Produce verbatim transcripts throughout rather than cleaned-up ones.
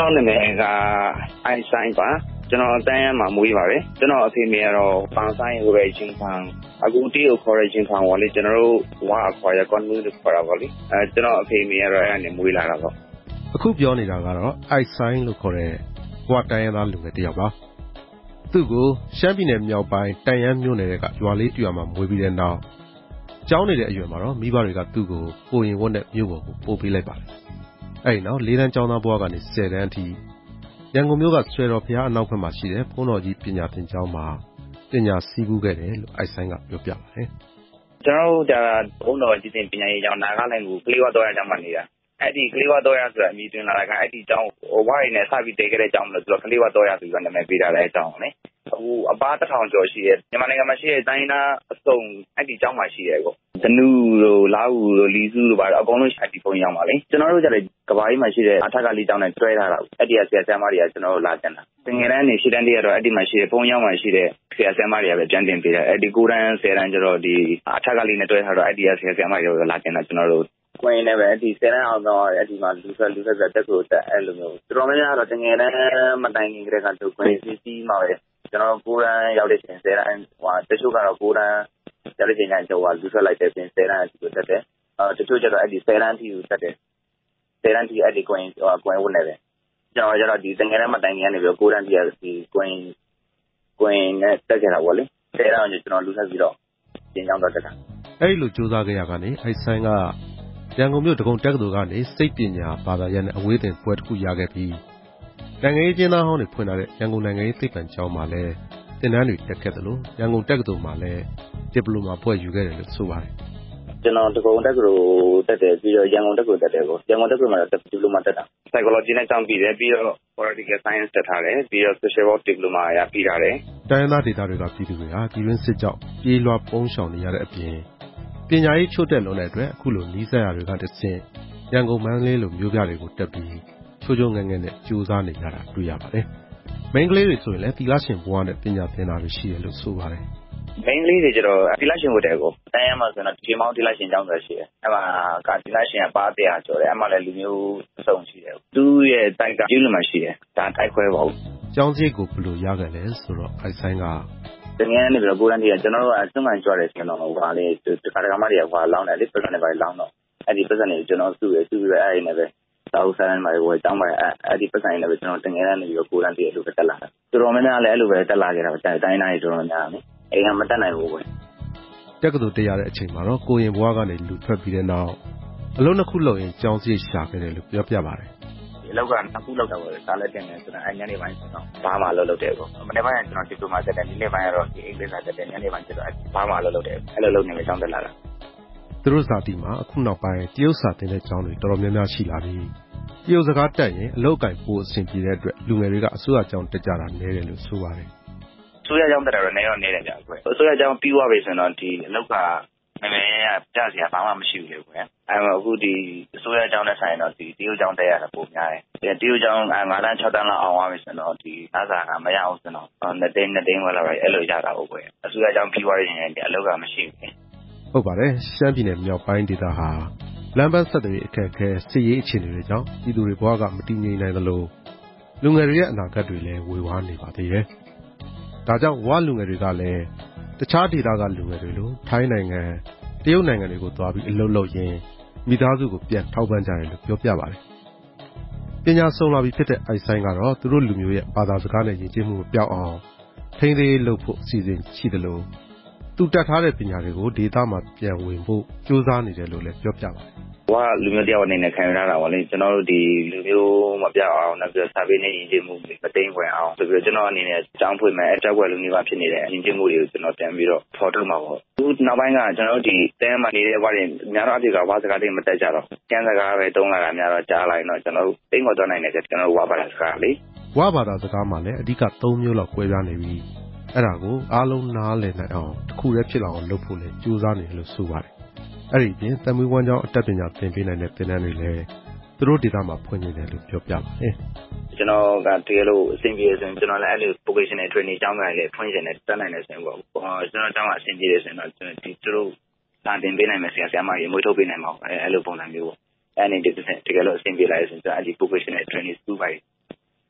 တော်နာမည်ကအိုင်ဆိုင်ပါကျွန်တော်အတန်းရမှာမွေးပါတယ်ကျွန်တော်အဖေမေကတော့ပန်းဆိုင်ဟိုရဲ့ချင်းဖန်အခုတီကိုခေါ်ရချင်းဖန်ပါလေကျွန်တော်တို့ဝါအခွာရကွန်မြူလို့ခေါ်တာပါလေအဲကျွန်တော်အဖေမေကတော့အဲ့နဲ့မွေးလာတာပေါ့အခုပြောနေတာကတော့အိုက်ဆိုင်လို့ခေါ်တဲ့ဝါတိုင်းရသားလူငယ်တစ်ယောက်ပါသူ့ကိုရှမ်းပြည်နယ်မြောက်ပိုင်းတန်ရမ်းမြို့နယ်ကရွာလေးတူရွာမှာမွေးပြီးတဲ့နောက်ကျောင်းနေတဲ့အရွယ်မှာတော့မိဘတွေကသူ့ကိုကိုရင်ဝတ်နဲ့မြို့ပေါ်ကိုပို့ပေးလိုက်ပါတယ်အဲ့ဒီနောက်လေးတန်းကျောင်းသားဘဝကနေဆယ်တန်းအထိရန်ကုန်မြို့ကဆွေတော်ဘုရားအနောက်ဘက်မှာရှိတဲ့ဘုန်းတော်ကြီးပညာသင်ကျောင်းမှာပညာစည်းပူးခဲ့တယ်လို့အိုက်ဆိုင်ကပြောပြပါတယ်ကျွန်တော်တို့ကဘုန်းတော်ကြီးပညာရေးကျောင်းနာဂလိုင်းကိုကလေးဝတော်ရကျောင်းမှာနေတာအဲ့ဒီကလေးဝတော်ရဆိုတာအမည်တွင်လာတာကအဲ့ဒီကျောင်းဟိုဝိုင်းနဲ့စပြီးတည်ခဲ့တဲ့ကျောင်းလို့ဆိုတော့ကလေးဝတော်ရဆိုပြီးနာမည်ပေးထားတဲ့အကျောင်းလေဟိုအပားတစ်ထောင်ကျော်ရှိရဲ့မြန်မာနိုင်ငံမှာရှိတဲ့တိုင်းသားအစုံအဲ့ဒီကျောင်းမှာရှိရဲ့ကိုဒနူတို့လာဟုတို့လီစုတို့ပါအကုန်လုံးအဲ့ဒီဘုန်းကြီးကျောင်းပါလေကျွန်တော်တို့ကြတဲ့ကဘာကြီးမှာရှိတဲ့အထက်ကလေးကျောင်းနဲ့တွဲထားတာအဲ့ဒီကဆရာဆရာမတွေကကျွန်တော်တို့လာကျန်တာတငယ်တန်းနေရှစ်တန်းတည်းကတော့အဲ့ဒီမှာရှိတဲ့ဘုန်းကြီးကျောင်းမှာရှိတဲ့ဆရာဆရာမတွေကပဲပြန်တင်ပေးတယ်အဲ့ဒီကိုတန်းဆယ်တန်းကျတော့ဒီအထက်ကလေးနဲ့တွဲထားတော့အဲ့ဒီကဆရာဆရာမတွေကလာကျန်တာကျွန်တော်တို့ကိုင်းနေပဲအဲ့ဒီဆယ်တန်းအောင်တော့အဲ့ဒီမှာလူဆက်လူဆက်တက်ကိုတက်အဲ့လိုမျိုးတော်တော်များများတော့တငယ်တန်းမတိုင်ခင်ကတည်းကသူကိုင်းစီစီမှာပဲကျွန်တော်ကိုရန်ရောက်တဲ့ချိန်ဆယ်တန်းဟိုတချို့ကတော့ကိုရန်ရောက်တဲ့ချိန်ကျတော့လူဆက်လိုက်တဲ့ပြင်ဆယ်တန်းအထိကိုတက်တယ်အဲတချို့ကျတော့အဲ့ဒီဆယ်တန်းအထိကိုတက်တယ်ဆယ်တန်းအထိအဲ့ဒီကိုင်းဟိုကိုင်းဝင်နေတယ်ကျွန်တော်ကျတော့ဒီတငယ်တန်းမတိုင်ခင်ကနေပြီးကိုရန်တီးရဒီကိုင်းကိုင်းနဲ့တက်ခဲ့တာပေါ့လေဆယ်တန်းကကျွန်တော်လူဆက်ပြီးတော့ပြင်ကြောင်းတော့တက်တာအဲ့လိုစူးစမ်းခဲ့ရကနေအိုက်ဆိုင်ကရန်ကုန်မြို့ဒဂုံတက္ကသိုလ်ကနေစိတ်ပညာဘာသာရပ်နဲ့အဝေးသင်ပွဲတစ်ခုရခဲ့ပြီးနိုင်ငံရေးကျင်းသားဟောင်းတွေဖွင့်ထားတဲ့ရန်ကုန်နိုင်ငံရေးသိပ္ပံကျောင်းမှာလည်းသင်တန်းတွေတက်ခဲ့တယ်လို့ရန်ကုန်တက္ကသိုလ်မှာလည်းဒီပလိုမာဘွဲ့ယူခဲ့တယ်လို့ဆိုပါတယ်ကျွန်တော်ဒဂုံတက္ကသိုလ်တက်တယ်ပြီးတော့ရန်ကုန်တက္ကသိုလ်တက်တယ်ကိုရန်ကုန်တက္ကသိုလ်မှာဒီပလိုမာတက်တာ psychology နဲ့ကျောင်းပြီးတယ်ပြီးတော့ political science တက်ထားတယ်ပြီးတော့ social work diploma ရပြီးထားတယ်တိုင်းရင်းသားဒေသတွေကပြည်သူတွေဟာပြည်တွင်းစစ်ကြောင့်ပြေးလွှားပုန်းရှောင်နေရတဲ့အပြင်ပညာရေးချို့တဲ့လွန်တဲ့အတွက်အခုလိုနီးစပ်ရာတွေကတဆင့်ရန်ကုန်မန္တလေးလိုမြို့ပြတွေကိုတက်ပြီးချိုးချိုးငဲ့ငဲ့နဲ့ကြိုးစားနေကြတာတွေ့ရပါတယ်။မိန်းကလေးတွေဆိုရင်လည်းသီလရှင်ဘဝနဲ့ပညာသင်တာတွေရှိတယ်လို့ဆိုပါတယ်။မိန်းကလေးတွေကျတော့သီလရှင်ဝတ်တယ်ကိုတန်းရမှာဆိုတော့ဒီမောင်သီလရှင်ကျောင်းဆိုရှိတယ်။အဲ့မှာကသီလရှင်အပါတရားကျော်တယ်။အဲ့မှာလည်းလူမျိုးအစုံရှိတယ်။သူ့ရဲ့တိုက်ကကျူးလွန်မှရှိတယ်။ဒါတိုက်ခွဲပါဘူး။ကျောင်းစရိတ်ကိုဘယ်လိုရခဲ့လဲဆိုတော့အိုက်ဆိုင်ကတကယ်နေပြီးတော့ကိုရန်တီကကျွန်တော်တို့အစွမ်းမှန်ကြွတယ်ဆိုတော့ဟိုဟာလေးဒီခါတကမတွေကဟိုလောင်းတယ်လေပတ်စံတွေပါလောင်းတော့အဲ့ဒီပတ်စံတွေကျွန်တော်စုရစုပြီးတော့အဲ့ဒီနဲ့ပဲတောက်ဆိုင်မှာဝယ်တောင်းပါအဲ့ဒီပတ်စံတွေနဲ့ပဲကျွန်တော်တကယ်နေပြီးတော့ကိုရန်တီအဲ့လိုပဲတက်လာတယ်တော်တော်များများလည်းအဲ့လိုပဲတက်လာကြတာတိုင်းတိုင်းတိုင်းတော်တော်များများလေအိမ်ကမတက်နိုင်ဘူးကွတက္ကသိုလ်တက်ရတဲ့အချိန်မှာတော့ကိုရင်ဘွားကနေလူထွက်ပြီးတဲ့နောက်အလုံးတစ်ခုလုံးရင်ကျောင်းစရိတ်ရှာခဲ့တယ်လို့ပြောပြပါတယ်ဒီလောက်ကနှစ်ခုလောက်တော့ပဲစားလက်တင်နေဆိုတော့အညနေပိုင်းဆိုတော့ဘာမှလုပ်လုပ်တယ်ပေါ့မနေ့ပိုင်းကကျွန်တော်ဒီပလိုမာတက်တယ်ဒီနေ့ပိုင်းကတော့ဒီအင်္ဂလိပ်စာတက်တယ်ညနေပိုင်းကျတော့ဘာမှလုပ်လုပ်တယ်အဲ့လိုလုပ်နေမယ်ကျောင်းတက်လာတာသူတို့ဇာတိမှာအခုနောက်ပိုင်းတရုတ်စာသင်တဲ့ကျောင်းတွေတော်တော်များများရှိလာပြီးတရုတ်စကားတက်ရင်အလုပ်အကင်ပိုအဆင်ပြေတဲ့အတွက်လူငယ်တွေကအစိုးရကျောင်းတက်ကြတာနည်းတယ်လို့ဆိုပါတယ်အစိုးရကျောင်းတက်တာတော့နည်းတော့နည်းတယ်ကြာကွယ်အစိုးရကျောင်းပြီးသွားပြီဆိုတော့ဒီအလုပ်ကမမေကကြားစရာဘာမှမရှိဘူးလေကွယ်အဲ့တော့အခုဒီအစိုးရကျောင်းနဲ့ဆိုင်တော့ဒီတရုတ်ကျောင်းတက်ရတာပုံများတယ်တရုတ်ကျောင်းငါးတန်းခြောက်တန်းလောက်အောင်သွားပြီဆိုတော့ဒီအားစာကမရအောင်ဆိုတော့နှစ်သိန်းနှစ်သိန်းဝယ်လာတယ်အဲ့လိုရတာဟုတ်ကွယ်အစိုးရကျောင်းပြီးသွားရင်ဒီအလုပ်ကမရှိဘူးဟုတ်ပါတယ်ရှမ်းပြည်နယ်မြောက်ပိုင်းဒေသဟာလမ်းပန်းဆက်သွယ်ရေးအခက်အခဲစစ်ရေးအခြေအနေတွေကြောင့်ပြည်သူတွေဘဝကမတည်ငြိမ်နိုင်သလိုလူငယ်တွေရဲ့အနာဂတ်တွေလည်းဝေဝါးနေပါသေးတယ်။ဒါကြောင့်ဝလူငယ်တွေကလည်းတခြားဒေသကလူငယ်တွေလိုထိုင်းနိုင်ငံတရုတ်နိုင်ငံတွေကိုသွားပြီးအလုပ်လုပ်ရင်းမိသားစုကိုပြန်ထောက်ပံ့ကြတယ်လို့ပြောပြပါတယ်။ပညာဆုံးလာပြီဖြစ်တဲ့အိုက်ဆိုင်ကတော့သူတို့လူမျိုးရဲ့ဘာသာစကားနဲ့ယဉ်ကျေးမှုကိုပြောင်းအောင်ထိန်းသိမ်းလုပ်ဖို့အစီအစဉ်ရှိတယ်လို့သူတက်ထားတဲ့ပညာတွေကိုဒေသမှာပြန်ဝင်ဖို့ကြိုးစားနေတယ်လို့လည်းပြောပြပါတယ်။ဝါလူမျိုးတယောက်အနေနဲ့ခံရတာပါလေကျွန်တော်တို့ဒီလူမျိုးမပြောင်းအောင်နောက်ပြီးစာပေနဲ့ယဉ်ကျေးမှုမတိမ်ဝင်အောင်ဆိုပြီးကျွန်တော်အနေနဲ့ကျောင်းဖွင့်မယ်အကြောက်ွယ်လူမျိုးပါဖြစ်နေတဲ့ယဉ်ကျေးမှုတွေကိုကျွန်တော်ပြန်ပြီးတော့ဖော်ထုတ်မှာပေါ့။အခုနောက်ပိုင်းကကျွန်တော်တို့ဒီတဲမှာနေတဲ့ဘဝတွေများတော့အဖြစ်ကဝါစကားတွေမတက်ကြတော့ကျန်းစကားပဲတုံးလာတာများတော့ကြားလိုက်တော့ကျွန်တော်တို့တိမ်ခေါ်သွားနိုင်တယ်ကျွန်တော်တို့ဝါဘာသာစကားလေဝါဘာသာစကားမှာလည်းအဓိကသုံးမျိုးလောက်꿰ပြားနေပြီးအဲ့ဒါကိုအားလုံးနားလည်နိုင်အောင်တစ်ခုတည်းဖြစ်လာအောင်လုပ်ဖို့လည်းကြိုးစားနေတယ်လို့ဆိုပါတယ်။အဲ့ဒီပြင်တမွေးဝမ်းကြောင်းအတတ်ပညာသင်ပေးနိုင်တဲ့သင်တန်းတွေလည်းသူတို့ဒေသမှာဖွင့်နေတယ်လို့ပြောပြပါတယ်။ကျွန်တော်ကတကယ်လို့အဆင်ပြေဆိုရင်ကျွန်တော်လည်းအဲ့လို vocational training ကျောင်းတိုင်းလည်းဖွင့်နေတယ်တက်နိုင်တယ်ဆိုရင်ပေါ့။ကျွန်တော်ကျောင်းကအဆင်ပြေတယ်ဆိုရင်တော့ဒီသူတို့စာသင်ပေးနိုင်မယ်ဆရာဆရာမကြီးမွေးထုတ်ပေးနိုင်မှာပေါ့။အဲ့လိုပုံစံမျိုးပေါ့။အဲ့ဒီဒီတကယ်လို့အဆင်ပြေလာရင်ဆိုတော့အဲ့ဒီ vocational training school ပိုင်း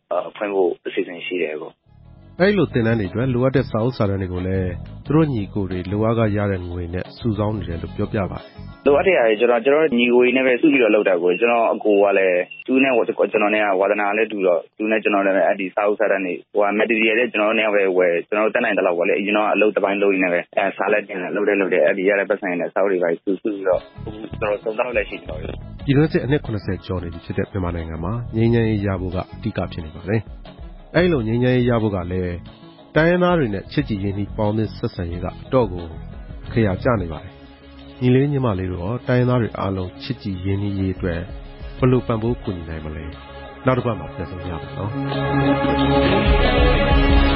ဖွင့်ဖို့အစီအစဉ်ရှိတယ်ကိုအဲ့လိုတင်တန်းတွေအတွက်လိုအပ်တဲ့စာအုပ်စာတမ်းတွေကိုလည်းသူတို့ညီကိုတွေလိုအပ်ကရတဲ့ငွေနဲ့စုဆောင်းနေတယ်လို့ပြောပြပါတယ်လိုအပ်တဲ့ຢာတွေကျွန်တော်ကျွန်တော်ညီကိုတွေနဲ့ပဲစုပြီးတော့လုပ်တာကိုကျွန်တော်အကိုကလည်းသူနဲ့ကျွန်တော်နဲ့ကဝါသနာလည်းတူတော့သူနဲ့ကျွန်တော်လည်းအဲ့ဒီစာအုပ်စာတမ်းတွေဟိုက material တွေကျွန်တော်နဲ့ပဲဝယ်ကျွန်တော်တက်နိုင်တဲ့လောက်ပေါ့လေကျွန်တော်အလုပ်တစ်ပိုင်းလုပ်ရင်းနဲ့ပဲအဲစာလက်တင်တယ်လုပ်တယ်လုပ်တယ်အဲ့ဒီရတဲ့ပတ်စံနဲ့စာအုပ်တွေပဲစုစုပြီးတော့ကျွန်တော်စုံတော့လည်းရှိတယ်ပေါ့ပြည်တွင်းစစ်အနှစ်၇၀ကျော်နေပြီဖြစ်တဲ့မြန်မာနိုင်ငံမှာငြိမ်းချမ်းရေးရဖို့ကအဓိကဖြစ်နေပါတယ်အဲ့လိုငြိမ်းချမ်းရေးရဖို့ကလည်းတိုင်းရင်းသားတွေနဲ့ချစ်ကြည်ရင်းနှီးပေါင်းသင်းဆက်ဆံရေးကအတော့ကိုခရာကျနေပါတယ်ညီလေးညီမလေးတို့ရောတိုင်းရင်းသားတွေအားလုံးချစ်ကြည်ရင်းနှီးရေးအတွက်ဘယ်လိုပံ့ပိုးကူညီနိုင်မလဲနောက်တစ်ပတ်မှာပြန်ဆောင်ရပါမယ်နော်